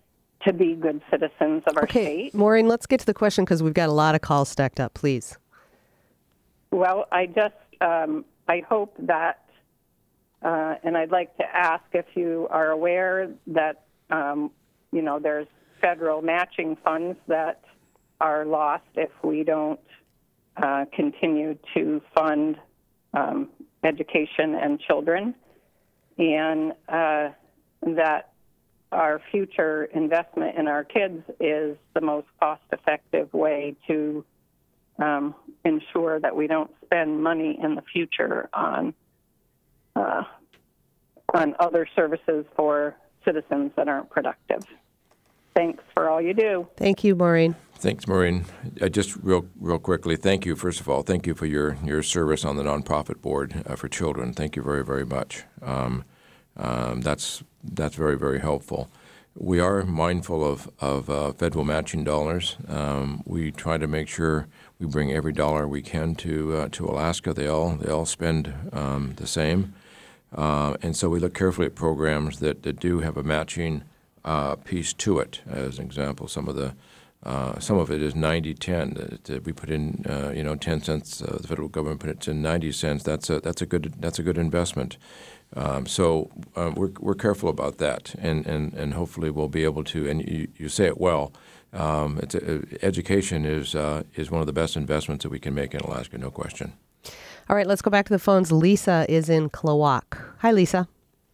to be good citizens of our okay, state. Maureen, let's get to the question because we've got a lot of calls stacked up, please. Well, I just, um, I hope that, uh, and I'd like to ask if you are aware that, um, you know, there's federal matching funds that are lost if we don't uh, continue to fund um, education and children, and uh, that our future investment in our kids is the most cost-effective way to um, ensure that we don't spend money in the future on uh, on other services for citizens that aren't productive. Thanks for all you do. Thank you, Maureen. Thanks, Maureen. Uh, just real, real quickly, thank you. First of all, thank you for your, your service on the nonprofit board uh, for children. Thank you very, very much. Um, um, that's that's very, very helpful. We are mindful of of uh, federal matching dollars. Um, we try to make sure we bring every dollar we can to uh, to Alaska. They all they all spend um, the same, uh, and so we look carefully at programs that, that do have a matching uh, piece to it. As an example, some of the uh, some of it is ninety ten. That, that we put in uh, you know ten cents. Uh, the federal government put it in ninety cents. That's a that's a good that's a good investment. Um, so uh, we're we're careful about that, and, and, and hopefully we'll be able to. And you, you say it well. Um, it's a, education is uh, is one of the best investments that we can make in Alaska, no question. All right, let's go back to the phones. Lisa is in Klawock. Hi, Lisa.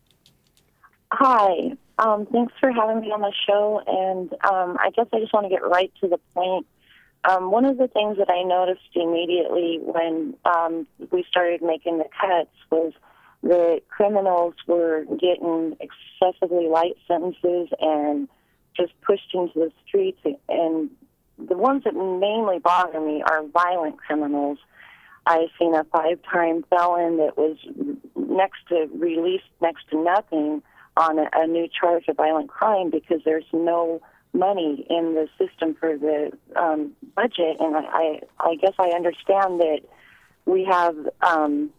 Hi. Um, thanks for having me on the show. And um, I guess I just want to get right to the point. Um, one of the things that I noticed immediately when um, we started making the cuts was the criminals were getting excessively light sentences and just pushed into the streets. And the ones that mainly bother me are violent criminals. I've seen a five-time felon that was next to released next to nothing on a, a new charge of violent crime because there's no money in the system for the um, budget. And I, I, I guess I understand that we have... Um,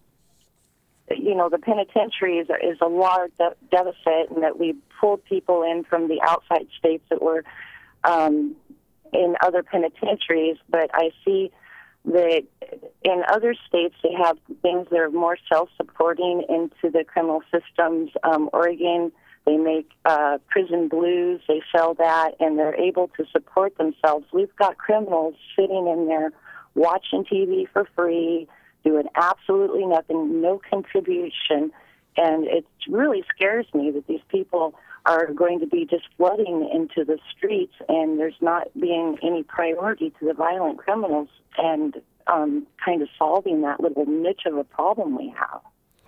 you know, the penitentiary is, is a large de- deficit, and that we pulled people in from the outside states that were um, in other penitentiaries. But I see that in other states they have things that are more self-supporting into the criminal systems. Um, Oregon, they make uh, prison blues, they sell that, and they're able to support themselves. We've got criminals sitting in there watching T V for free, doing absolutely nothing, no contribution, and it really scares me that these people are going to be just flooding into the streets, and there's not being any priority to the violent criminals and um, kind of solving that little niche of a problem we have.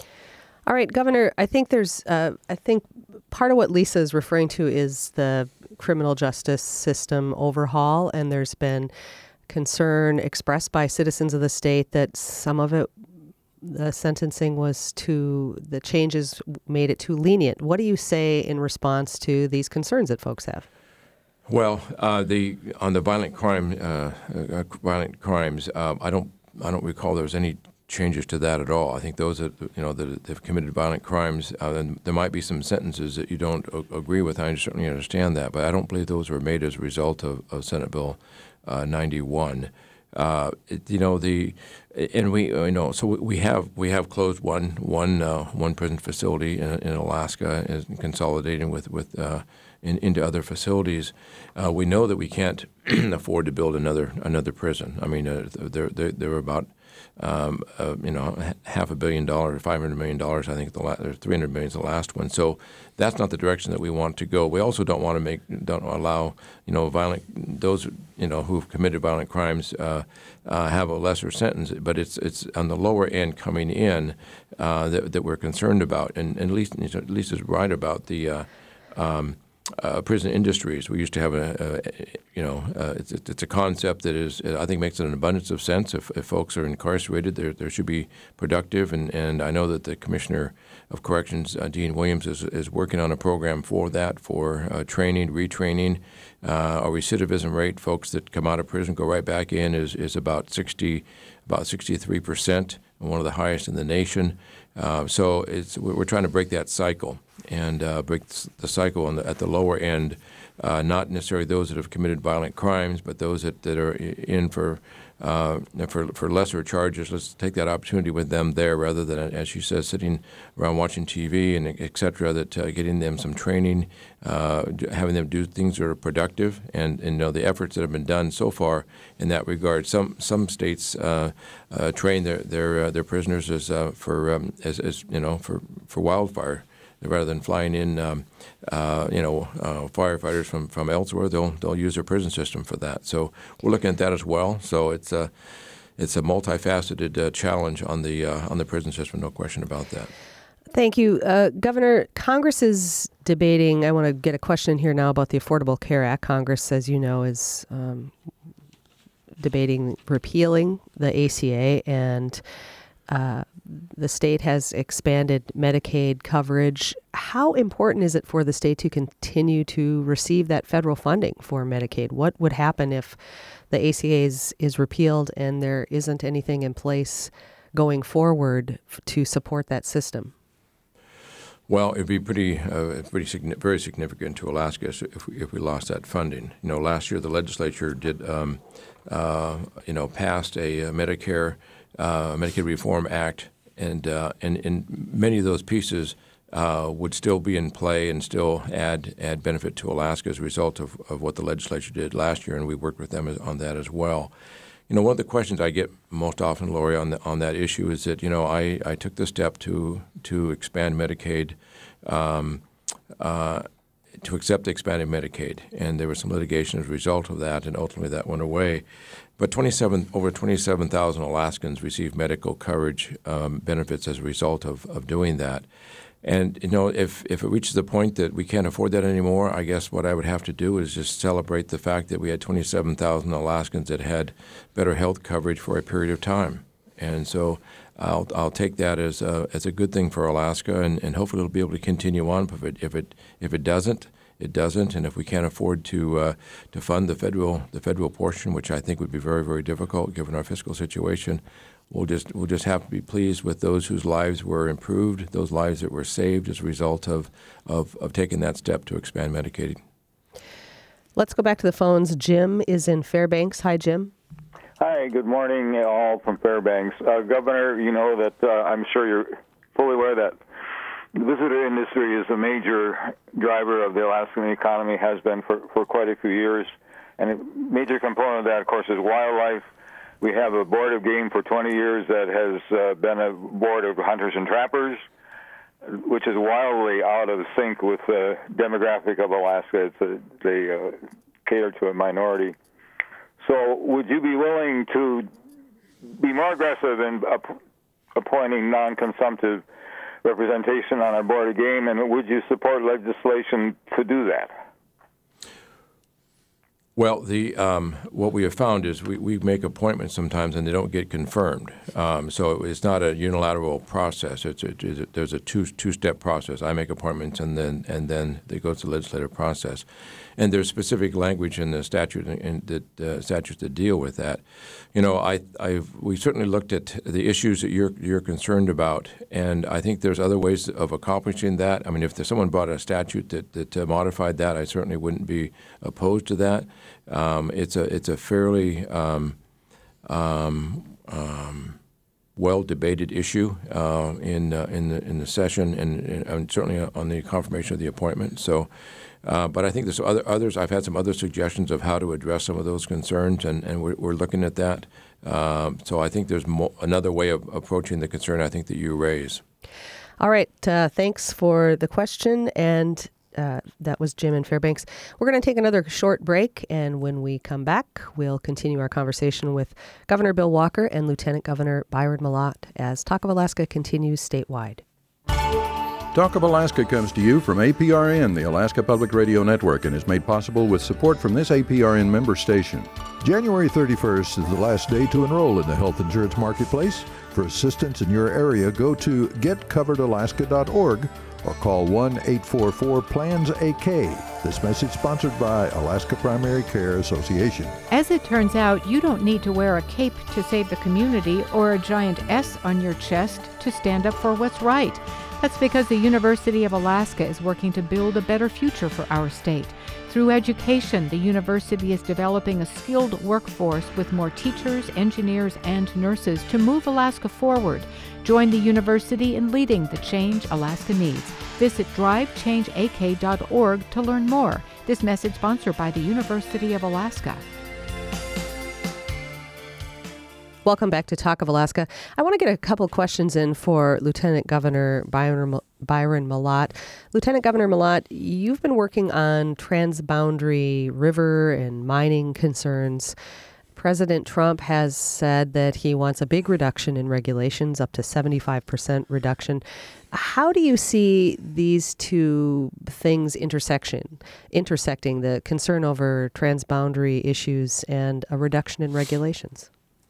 All right, Governor, I think there's, uh, I think part of what Lisa is referring to is the criminal justice system overhaul, and there's been concern expressed by citizens of the state that some of it, the sentencing was too, the changes made it too lenient. What do you say in response to these concerns that folks have? Well, uh, the on the violent crime, uh, uh, violent crimes, uh, I don't, I don't recall there was any changes to that at all. I think those that you know that have committed violent crimes, uh, then there might be some sentences that you don't a- agree with. I certainly understand that, but I don't believe those were made as a result of, of Senate Bill Uh, ninety-one. Uh, it, you know the, and we you know so we have we have closed one one uh, one prison facility in, in Alaska and consolidating with with uh, in, into other facilities. Uh, we know that we can't afford to build another another prison. I mean, uh, there there there were about um, uh, you know half a billion dollars, five hundred million dollars. I think the last, or three hundred million is the last one. So that's not the direction that we want to go. We also don't want to make don't allow you know violent those you know who've committed violent crimes uh, uh, have a lesser sentence. But it's it's on the lower end coming in uh, that that we're concerned about. And and Lisa, Lisa's right about the. Uh, um, Uh, prison industries. We used to have a, a you know, uh, it's, it's a concept that is, I think, makes an abundance of sense. If, if folks are incarcerated, there there should be productive, and, and I know that the Commissioner of Corrections, uh, Dean Williams, is is working on a program for that, for uh, training, retraining. Uh, our recidivism rate, folks that come out of prison go right back in, is is about sixty, about sixty-three percent, one of the highest in the nation. Uh, so it's we're trying to break that cycle and uh, break the cycle on the, at the lower end uh, not necessarily those that have committed violent crimes, but those that, that are in for uh, for for lesser charges. Let's take that opportunity with them there rather than, as she says, sitting around watching T V and et cetera, that uh, getting them some training, uh, having them do things that are productive, and, and you know, the efforts that have been done so far in that regard. Some some states uh, uh, train their their uh, their prisoners as uh, for um, as, as you know for, for wildfire. Rather than flying in, um, uh, you know, uh, firefighters from, from elsewhere, they'll they'll use their prison system for that. So we're looking at that as well. So it's a it's a multifaceted uh, challenge on the uh, on the prison system, no question about that. Thank you, uh, Governor. Congress is debating. I want to get a question in here now about the Affordable Care Act. Congress, as you know, is um, debating repealing the A C A, and Uh, the state has expanded Medicaid coverage. How important is it for the state to continue to receive that federal funding for Medicaid? What would happen if the A C A is, is repealed and there isn't anything in place going forward f- to support that system? Well, it'd be pretty, uh, pretty signi- very significant to Alaska if we, if we lost that funding. You know, last year the legislature did, um, uh, you know, passed a, a Medicare. Uh, Medicaid Reform Act, and, uh, and and many of those pieces uh, would still be in play and still add add benefit to Alaska as a result of, of what the legislature did last year, and we worked with them on that as well. You know, one of the questions I get most often, Lori, on the, on that issue is that, you know, I, I took the step to to expand Medicaid, um, uh, to accept the expanded Medicaid, and there was some litigation as a result of that, and ultimately that went away. But twenty-seven over twenty-seven thousand Alaskans receive medical coverage um, benefits as a result of, of doing that. And, you know, if, if it reaches the point that we can't afford that anymore, I guess what I would have to do is just celebrate the fact that we had twenty-seven thousand Alaskans that had better health coverage for a period of time. And so I'll I'll take that as a, as a good thing for Alaska, and, and hopefully it'll be able to continue on. But if it if it, if it doesn't, it doesn't, and if we can't afford to uh, to fund the federal the federal portion, which I think would be very very difficult given our fiscal situation, we'll just we'll just have to be pleased with those whose lives were improved, those lives that were saved as a result of of, of taking that step to expand Medicaid. Let's go back to the phones. Jim is in Fairbanks. Hi, Jim. Hi, good morning, all from Fairbanks. Uh, Governor, you know that uh, I'm sure you're fully aware that the visitor industry is a major driver of the Alaskan economy, has been for, for quite a few years. And a major component of that, of course, is wildlife. We have a board of game for twenty years that has uh, been a board of hunters and trappers, which is wildly out of sync with the demographic of Alaska. It's a, they uh, cater to a minority. So would you be willing to be more aggressive in app- appointing non-consumptive representation on our board of game, and would you support legislation to do that? Well, the um, what we have found is we, we make appointments sometimes and they don't get confirmed. Um, so it's not a unilateral process. It's a, it's a, there's a two two step process. I make appointments and then and then they go to the legislative process. And there's specific language in the statute and that uh, statutes that deal with that. You know, I I've, we certainly looked at the issues that you're you're concerned about, and I think there's other ways of accomplishing that. I mean, if there's someone brought a statute that that uh, modified that, I certainly wouldn't be opposed to that. Um, it's a it's a fairly um, um, um, well debated issue uh, in uh, in the in the session, and, and certainly on the confirmation of the appointment. So. Uh, but I think there's other others. I've had some other suggestions of how to address some of those concerns, and, and we're, we're looking at that. Um, so I think there's mo- another way of approaching the concern I think that you raise. All right. Uh, thanks for the question. And uh, that was Jim in Fairbanks. We're going to take another short break. And when we come back, we'll continue our conversation with Governor Bill Walker and Lieutenant Governor Byron Mallott as Talk of Alaska continues statewide. Talk of Alaska comes to you from A P R N, the Alaska Public Radio Network, and is made possible with support from this A P R N member station. January thirty-first is the last day to enroll in the health insurance marketplace. For assistance in your area, go to get covered alaska dot org or call one eight four four plans A K. This message sponsored by Alaska Primary Care Association. As it turns out, you don't need to wear a cape to save the community or a giant S on your chest to stand up for what's right. That's because the University of Alaska is working to build a better future for our state. Through education, the university is developing a skilled workforce with more teachers, engineers, and nurses to move Alaska forward. Join the university in leading the change Alaska needs. Visit drive change a k dot org to learn more. This message sponsored by the University of Alaska. Welcome back to Talk of Alaska. I want to get a couple questions in for Lieutenant Governor Byron, Byron Mallott. Lieutenant Governor Mallott, you've been working on transboundary river and mining concerns. President Trump has said that he wants a big reduction in regulations, up to seventy-five percent reduction. How do you see these two things intersection, intersecting, the concern over transboundary issues and a reduction in regulations?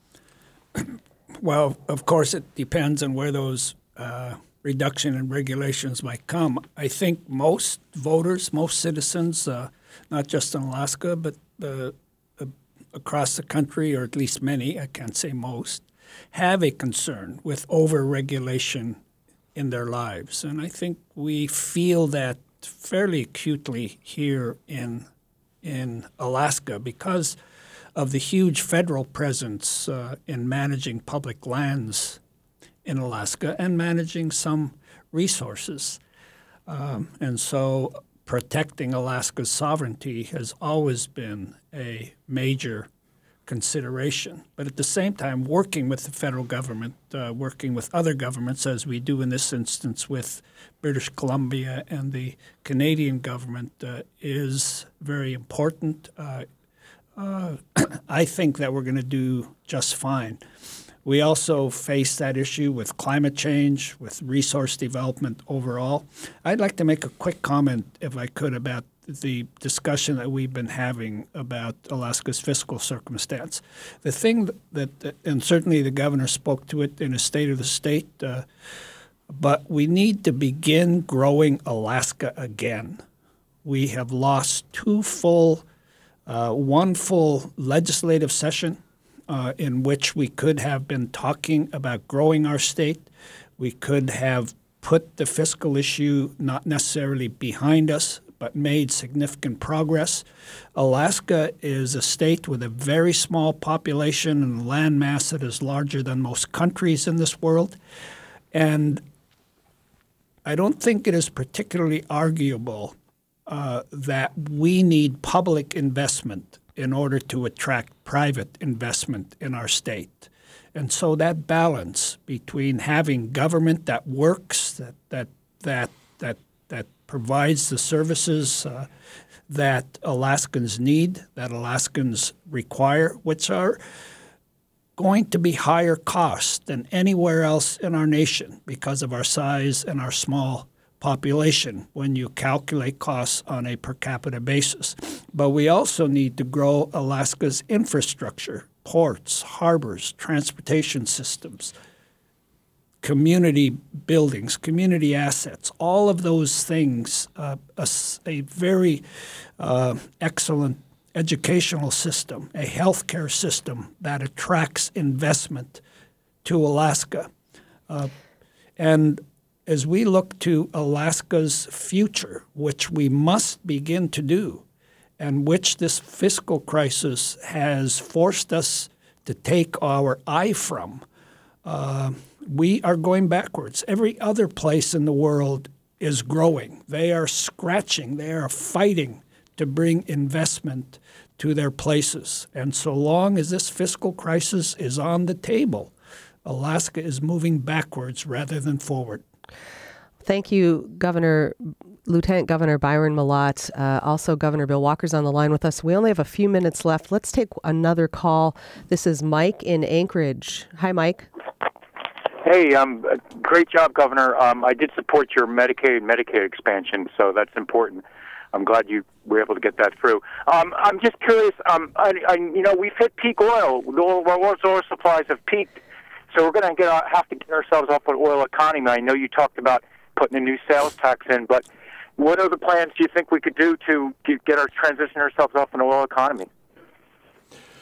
Well, of course, it depends on where those uh, reduction in regulations might come. I think most voters, most citizens, uh, not just in Alaska, but uh, uh, across the country, or at least many, I can't say most, have a concern with over-regulation in their lives. And I think we feel that fairly acutely here in in Alaska because of the huge federal presence uh, in managing public lands in Alaska and managing some resources. Um, and so protecting Alaska's sovereignty has always been a major consideration. But at the same time, working with the federal government, uh, working with other governments, as we do in this instance with British Columbia and the Canadian government, uh, is very important. Uh, Uh, I think that we're going to do just fine. We also face that issue with climate change, with resource development overall. I'd like to make a quick comment, if I could, about the discussion that we've been having about Alaska's fiscal circumstance. The thing that, and certainly the governor spoke to it in a State of the State, uh, but we need to begin growing Alaska again. We have lost two full Uh, one full legislative session uh, in which we could have been talking about growing our state. We could have put the fiscal issue not necessarily behind us, but made significant progress. Alaska is a state with a very small population and a land mass that is larger than most countries in this world. And I don't think it is particularly arguable Uh, that we need public investment in order to attract private investment in our state. And so that balance between having government that works, that that that that that provides the services uh, that Alaskans need, that Alaskans require, which are going to be higher cost than anywhere else in our nation because of our size and our small population when you calculate costs on a per capita basis. But we also need to grow Alaska's infrastructure, ports, harbors, transportation systems, community buildings, community assets, all of those things, uh, a, a very uh, excellent educational system, a healthcare system that attracts investment to Alaska. Uh, and as we look to Alaska's future, which we must begin to do, and which this fiscal crisis has forced us to take our eye from, uh, we are going backwards. Every other place in the world is growing. They are scratching. They are fighting to bring investment to their places. And so long as this fiscal crisis is on the table, Alaska is moving backwards rather than forward. Thank you, Governor, Lieutenant Governor Byron Mallott. Uh, also, Governor Bill Walker's on the line with us. We only have a few minutes left. Let's take another call. This is Mike in Anchorage. Hi, Mike. Hey, um, great job, Governor. Um, I did support your Medicaid Medicaid expansion, so that's important. I'm glad you were able to get that through. Um, I'm just curious. Um, I, I, you know, we've hit peak oil. Our oil supplies have peaked, so we're going to get have to get ourselves off an oil economy. I know you talked about putting a new sales tax in, but what are the plans do you think we could do to get our transition ourselves off an oil economy?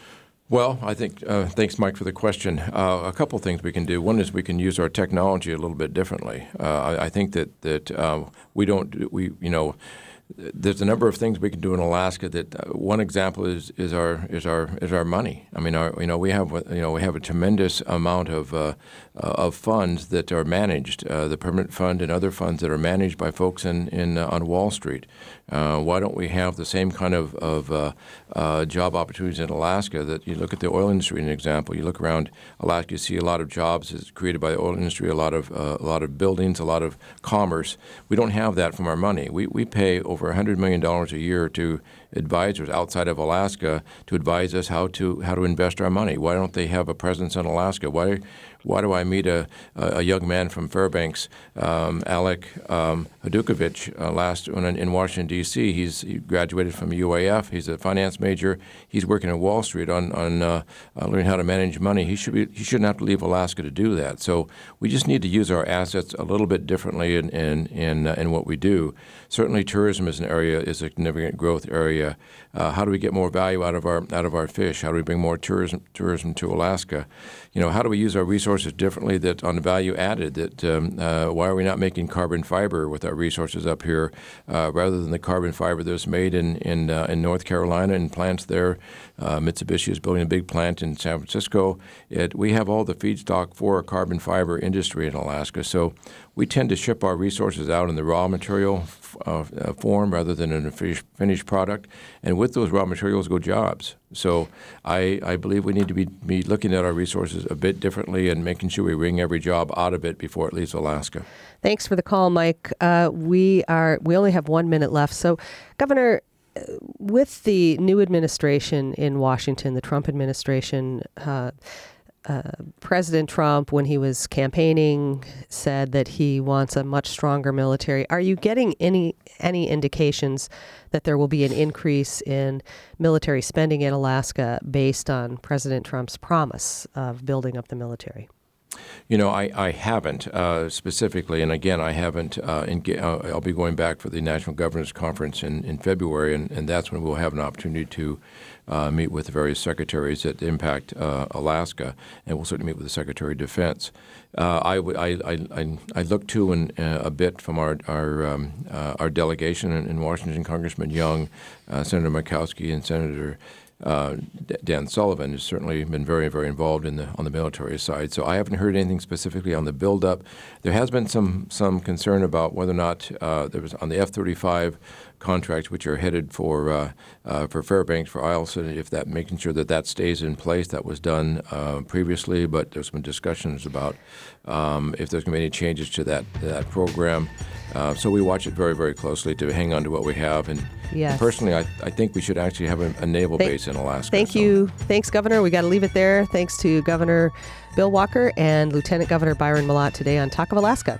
Well, I think, uh, thanks, Mike, for the question. Uh, a couple things we can do. One is we can use our technology a little bit differently. Uh, I, I think that, that uh, we don't, we you know, there's a number of things we can do in Alaska. That uh, one example is is our is our is our money. I mean, our, you know, we have you know we have a tremendous amount of uh, uh, of funds that are managed, uh, the Permanent Fund and other funds that are managed by folks in in uh, on Wall Street. Uh, why don't we have the same kind of of uh, uh, job opportunities in Alaska? That you look at the oil industry, an example. You look around Alaska, you see a lot of jobs is created by the oil industry, a lot of uh, a lot of buildings, a lot of commerce. We don't have that from our money. We we pay over one hundred million dollars a year to advisors outside of Alaska to advise us how to how to invest our money. Why don't they have a presence in Alaska? Why why do I meet a a young man from Fairbanks, um, Alec um, Hadukovich, uh, last in, in Washington D C? He's he graduated from U A F. He's a finance major. He's working at Wall Street on on uh, uh, learning how to manage money. He should be he shouldn't have to leave Alaska to do that. So we just need to use our assets a little bit differently in in in, uh, in what we do. Certainly, tourism is an area is a significant growth area. Uh, how do we get more value out of our out of our fish? How do we bring more tourism tourism to Alaska? You know, how do we use our resources differently that on value added? That um, uh, why are we not making carbon fiber with our resources up here uh, rather than the carbon fiber that's made in in, uh, in North Carolina and plants there? Uh, Mitsubishi is building a big plant in San Francisco. It, we have all the feedstock for a carbon fiber industry in Alaska. So we tend to ship our resources out in the raw material uh, form rather than in a finished, finished product. And with those raw materials go jobs. So I, I believe we need to be, be looking at our resources a bit differently and making sure we wring every job out of it before it leaves Alaska. Thanks for the call, Mike. Uh, we are we only have one minute left. So, Governor, with the new administration in Washington, the Trump administration, uh, uh, President Trump, when he was campaigning, said that he wants a much stronger military. Are you getting any any indications that there will be an increase in military spending in Alaska based on President Trump's promise of building up the military? You know, I, I haven't uh, specifically, and again, I haven't. Uh, in, uh, I'll be going back for the National Governors Conference in, in February, and, and that's when we'll have an opportunity to uh, meet with the various secretaries that impact uh, Alaska, and we'll certainly meet with the Secretary of Defense. Uh, I, I, I, I look to an, uh, a bit from our our, um, uh, our delegation in, in Washington, Congressman Young, uh, Senator Murkowski, and Senator Uh, Dan Sullivan has certainly been very, very involved in the on the military side. So I haven't heard anything specifically on the buildup. There has been some some concern about whether or not uh, there was on the F thirty-five contracts, which are headed for uh, uh, for Fairbanks, for Eielson, if that making sure that that stays in place. That was done uh, previously, but there's been discussions about um, if there's going to be any changes to that that program. Uh, so we watch it very, very closely to hang on to what we have. And yes. personally, I, I think we should actually have a, a naval Thank, base in Alaska. Thank so. you. Thanks, Governor. We got to leave it there. Thanks to Governor Bill Walker and Lieutenant Governor Byron Mallott today on Talk of Alaska.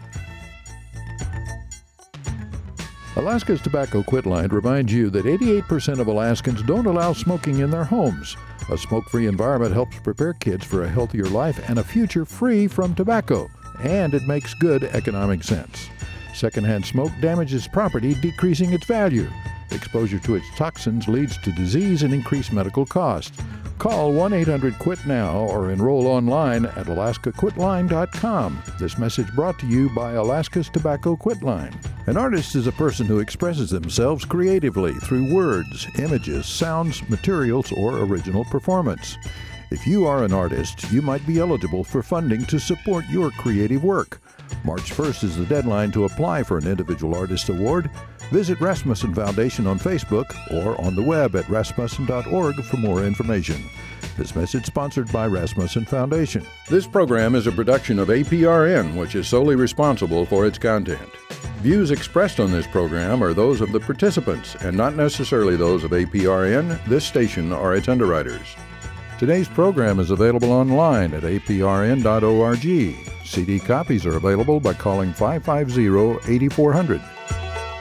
Alaska's Tobacco Quit Line reminds you that eighty-eight percent of Alaskans don't allow smoking in their homes. A smoke-free environment helps prepare kids for a healthier life and a future free from tobacco. And it makes good economic sense. Secondhand smoke damages property, decreasing its value. Exposure to its toxins leads to disease and increased medical costs. Call one eight hundred quit now or enroll online at alaska quit line dot com. This message brought to you by Alaska's Tobacco Quit Line. An artist is a person who expresses themselves creatively through words, images, sounds, materials, or original performance. If you are an artist, you might be eligible for funding to support your creative work. March first is the deadline to apply for an Individual Artist Award. Visit Rasmussen Foundation on Facebook or on the web at rasmussen dot org for more information. This message sponsored by Rasmussen Foundation. This program is a production of A P R N, which is solely responsible for its content. Views expressed on this program are those of the participants and not necessarily those of A P R N, this station, or its underwriters. Today's program is available online at a p r n dot org. C D copies are available by calling five five zero, eight four zero zero.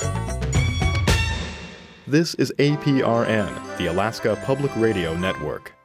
This is A P R N, the Alaska Public Radio Network.